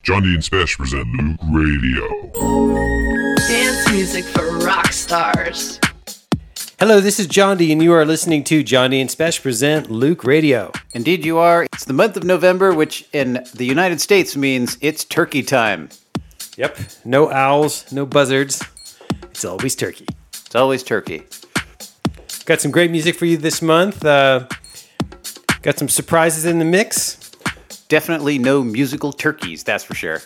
Johnny and Spesh present Luke Radio. Dance music for rock stars. Hello, this is John D, and you are listening to Johnny and Spesh present Luke Radio. Indeed you are. It's the month of November, which in the United States means it's turkey time. Yep, no owls, no buzzards. It's always turkey. It's always turkey. Got some great music for you this month. Got some surprises in the mix. Definitely no musical turkeys, that's for sure.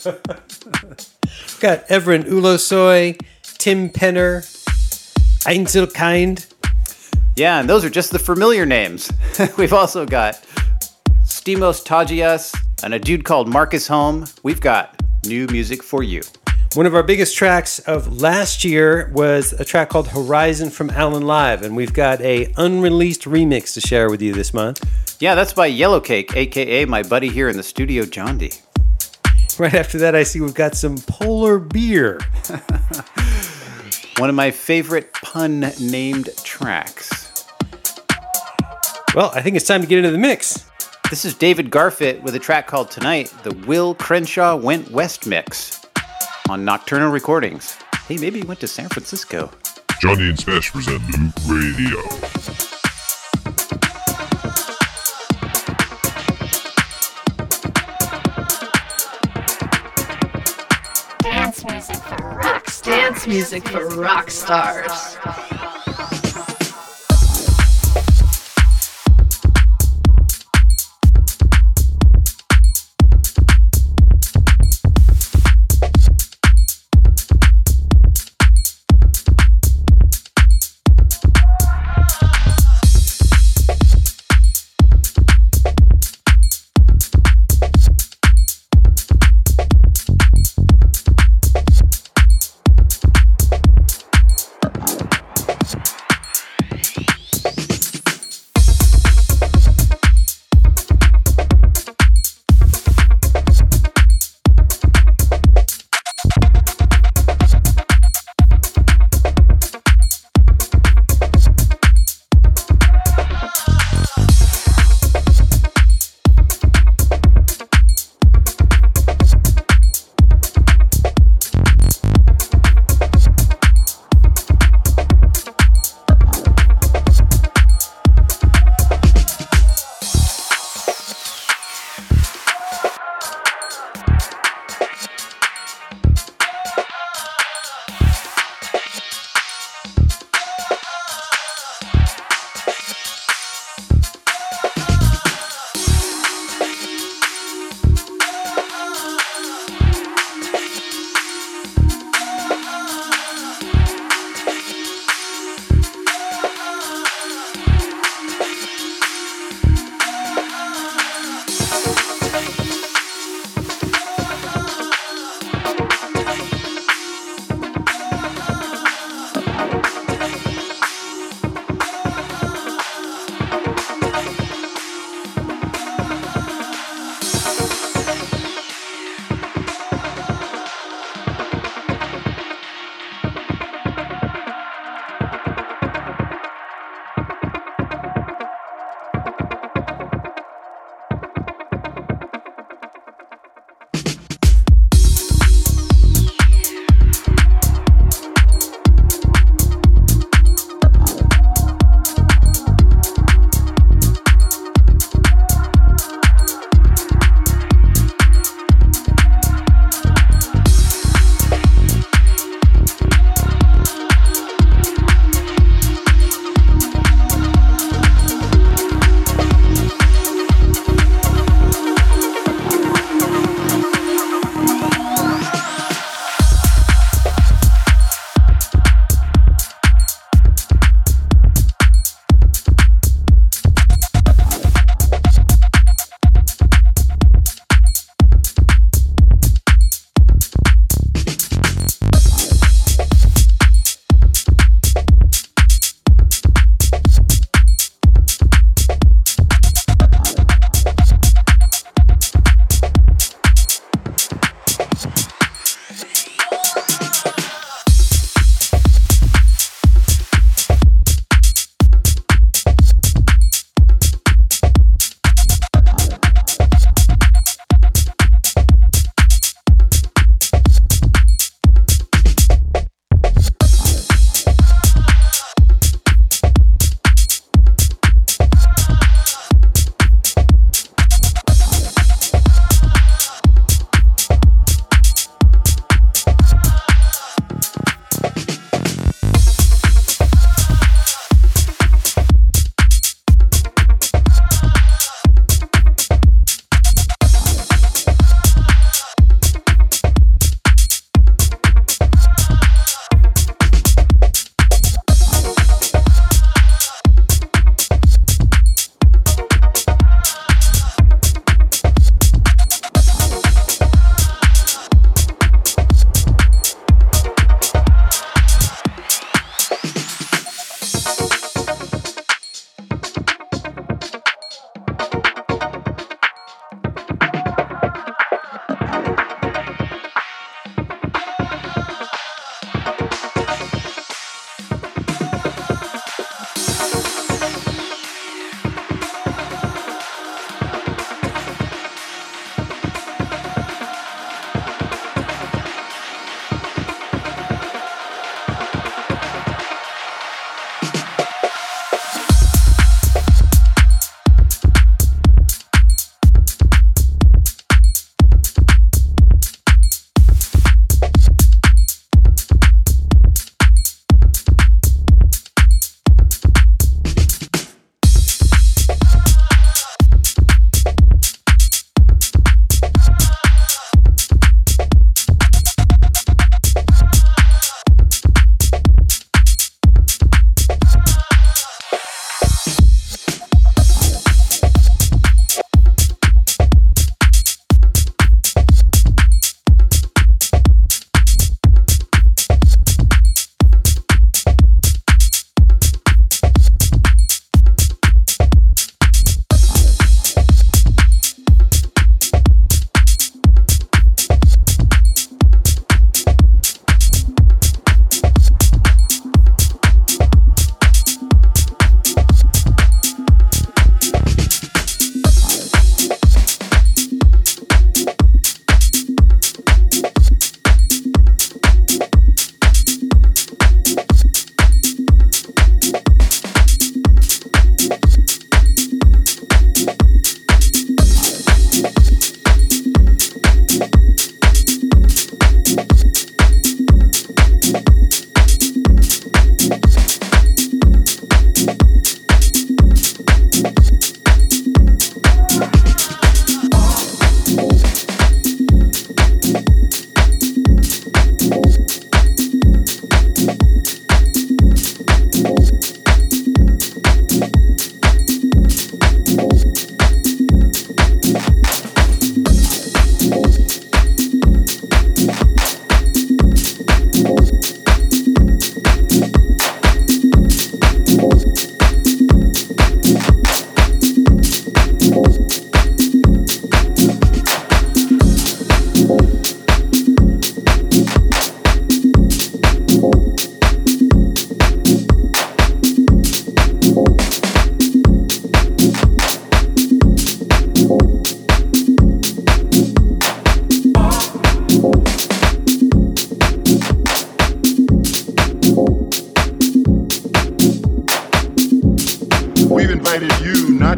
Got Everin Ulosoy, Tim Penner, Einzelkind. Yeah, and those are just the familiar names. We've also got Stimos Tagias and a dude called Marcus Home. We've got new music for you. One of our biggest tracks of last year was a track called Horizon from Alan Live, and we've got a unreleased remix to share with you this month. Yeah, that's by Yellowcake, a.k.a. my buddy here in the studio, John D. Right after that, I see we've got some Polar Beer. One of my favorite pun-named tracks. Well, I think it's time to get into the mix. This is David Garfitt with a track called Tonight, the Will Crenshaw Went West mix on Nocturnal Recordings. Hey, maybe he went to San Francisco. Johnny and Spesh present Luke Radio. Dance music for rock stars.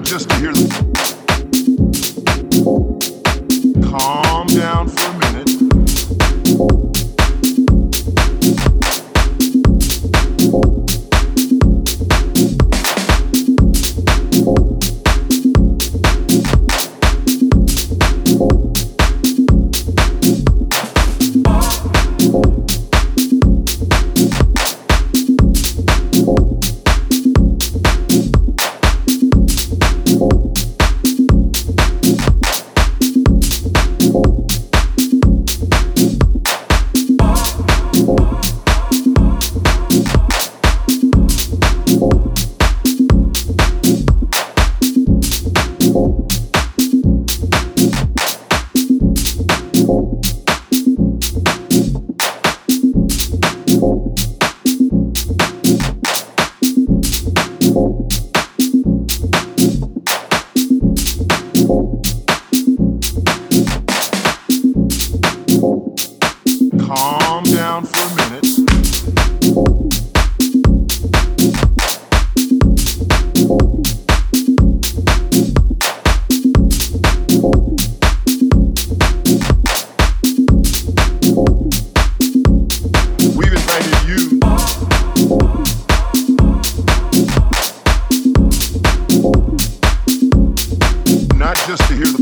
just to hear the. Calm down for a minute. Calm down for a minute. We've invited you. Not just to hear the.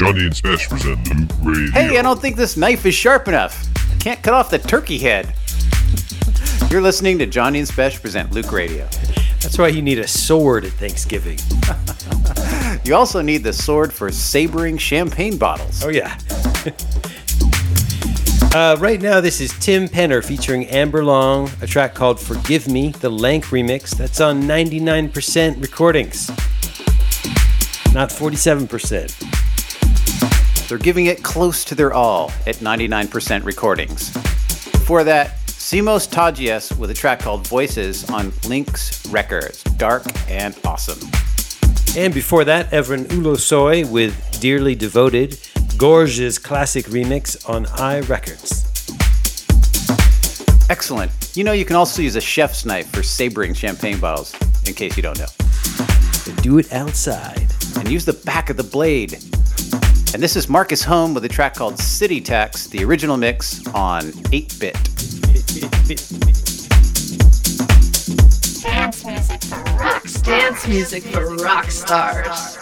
Johnny and Smash present Loot Radio. Hey, I don't think this knife is sharp enough. Can't cut off the turkey head. You're listening to Johnny and Spesh present Luke Radio. That's why you need a sword at Thanksgiving. You also need the sword for sabering champagne bottles. Oh, yeah. Right now, this is Tim Penner featuring Amber Long, a track called Forgive Me, the Lank remix. That's on 99% recordings, not 47%. They're giving it close to their all at 99% recordings. Before that, Simos Tagias with a track called Voices on Lynx Records. Dark and awesome. And before that, Evren Ulosoy with Dearly Devoted, Gorge's classic remix on iRecords. Excellent. You know, you can also use a chef's knife for sabering champagne bottles, in case you don't know. Do it outside. And use the back of the blade. And this is Marcus Home with a track called City Tax, the original mix on 8-Bit. Dance music for rock stars. Dance music for rock stars.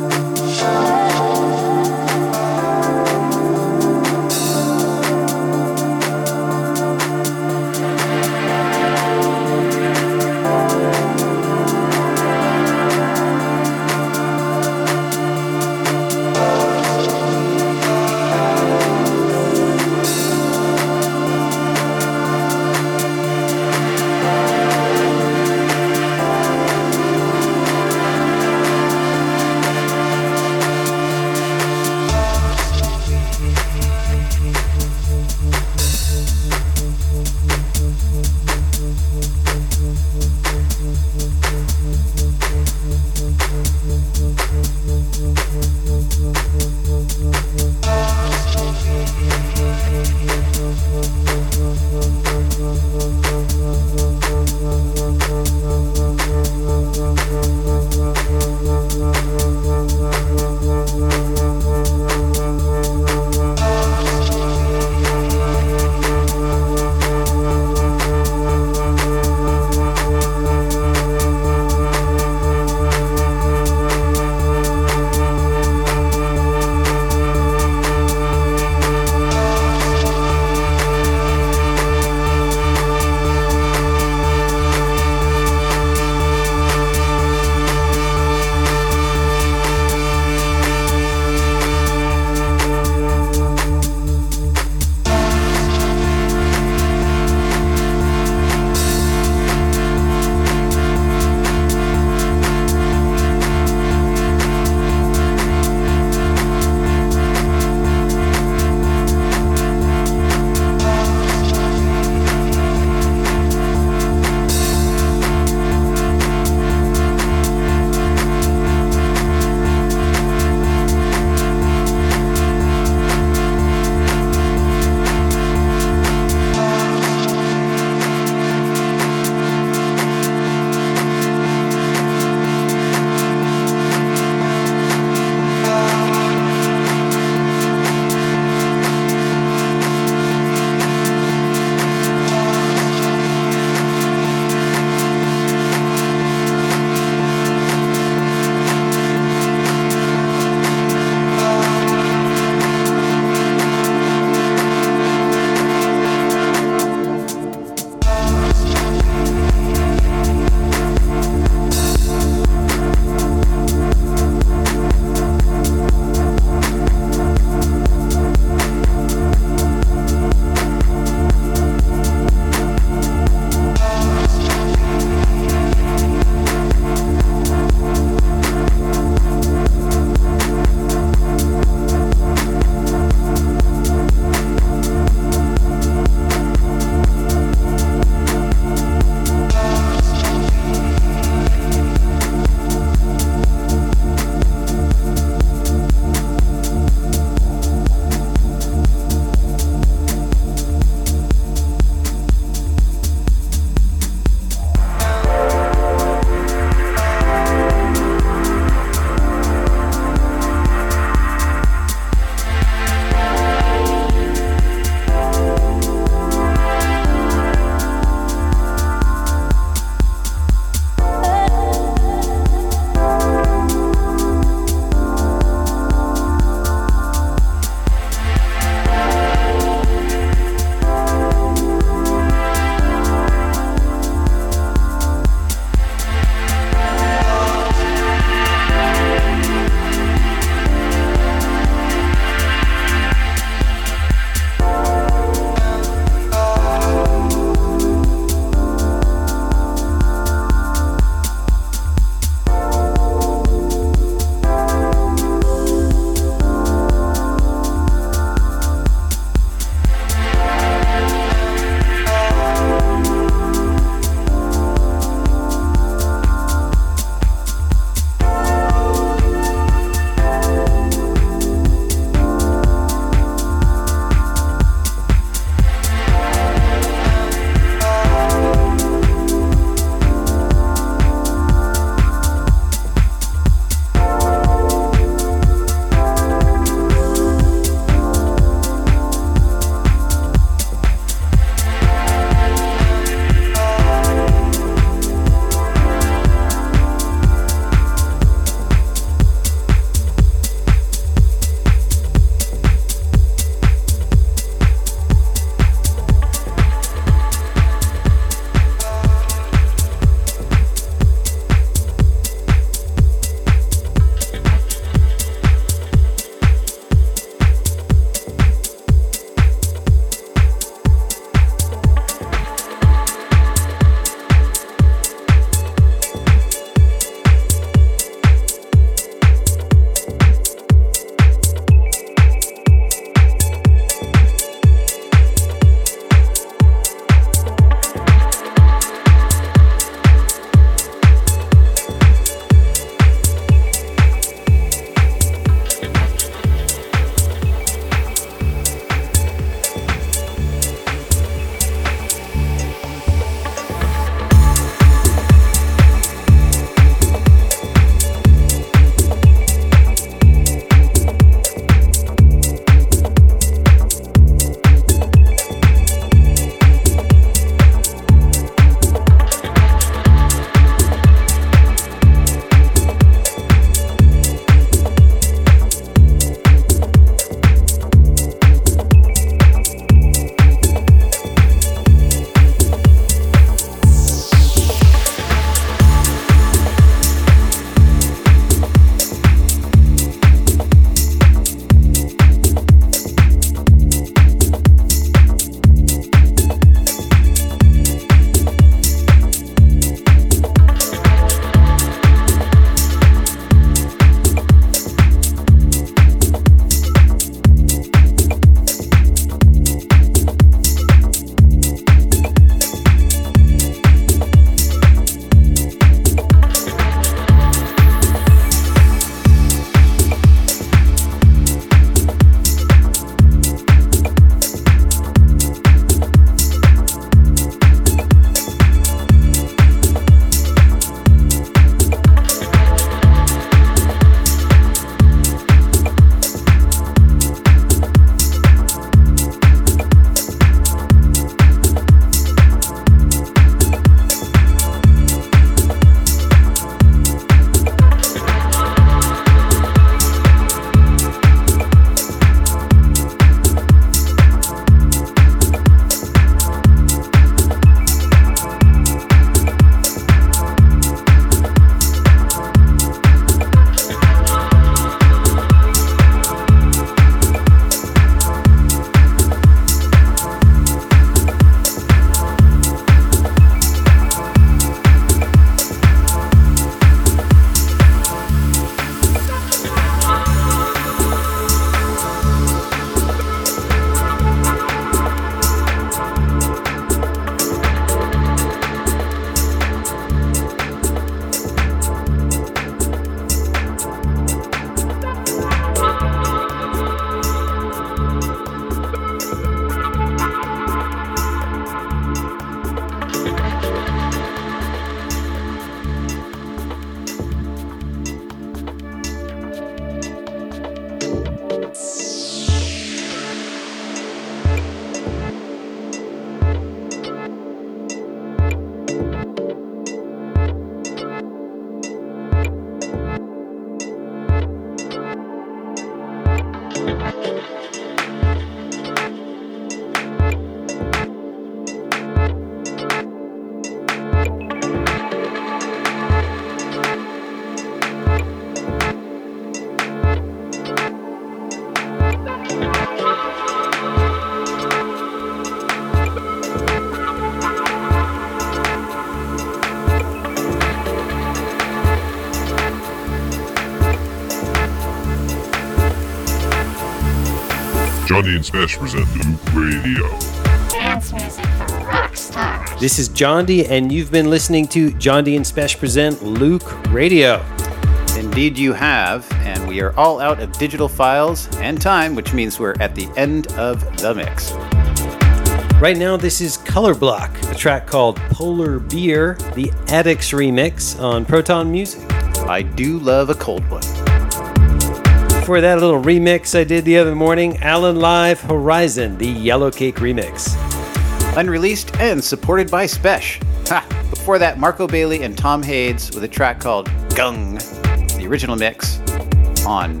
Johnny and Smash present Luke Radio. Dance music for rock stars. This is John D, and you've been listening to John D and Spesh present Luke Radio. Indeed you have, and we are all out of digital files and time, which means we're at the end of the mix. Right now, this is Color Block, a track called Polar Beer, the Addicts remix on Proton Music. I do love a cold one. For that little remix I did the other morning, Alan Live Horizon, the Yellow Cake remix. Unreleased and supported by Spesh. Ha! Before that, Marco Bailey and Tom Hades with a track called Gung, the original mix on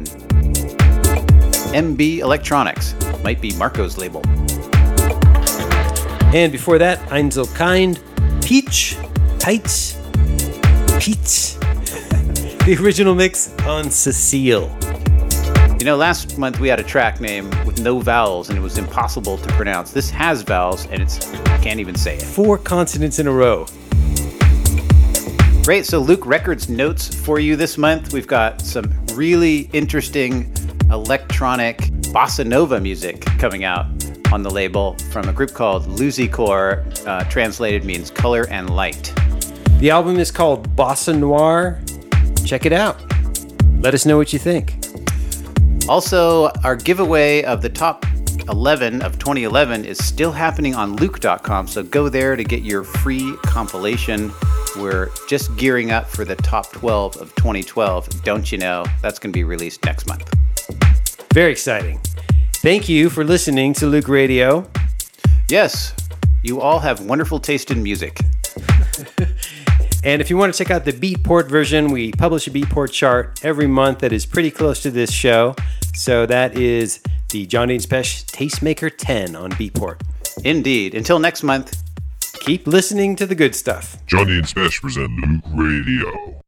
MB Electronics. Might be Marco's label. And before that, Einzelkind, Peach, Peach, the original mix on Cecile. You know, last month we had a track name with no vowels and it was impossible to pronounce. This has vowels and I can't even say it. 4 consonants in a row. Great, so Luke Records notes for you this month. We've got some really interesting electronic bossa nova music coming out on the label from a group called Luzicore, translated means color and light. The album is called Bossa Noir. Check it out. Let us know what you think. Also, our giveaway of the top 11 of 2011 is still happening on Luke.com, so go there to get your free compilation. We're just gearing up for the top 12 of 2012. Don't you know? That's going to be released next month. Very exciting. Thank you for listening to Luke Radio. Yes, you all have wonderful taste in music. And if you want to check out the Beatport version, we publish a Beatport chart every month that is pretty close to this show. So that is the Johnny and Spesh Tastemaker 10 on Beatport. Indeed. Until next month, keep listening to the good stuff. Johnny and Smash present Luke Radio.